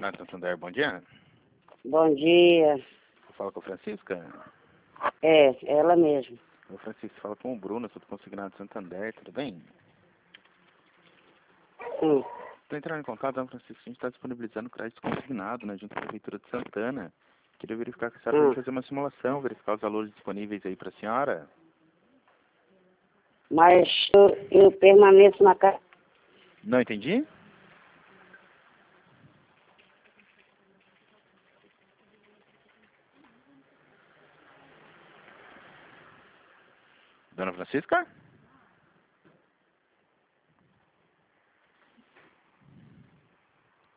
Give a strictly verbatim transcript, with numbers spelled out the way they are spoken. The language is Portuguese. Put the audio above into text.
Consignado Santander, bom dia. Bom dia. Fala com a Francisca? É, ela mesmo. Ô Francisca, fala com o Bruno, sou do Consignado Santander, tudo bem? Sim. Estou entrando em contato, Dona Francisca, a gente está disponibilizando crédito consignado, né, junto com a Prefeitura de Santana. Queria verificar com a senhora, Hum. fazer uma simulação, verificar os valores disponíveis aí para a senhora. Mas eu, eu permaneço na casa. Não entendi? Dona Francisca?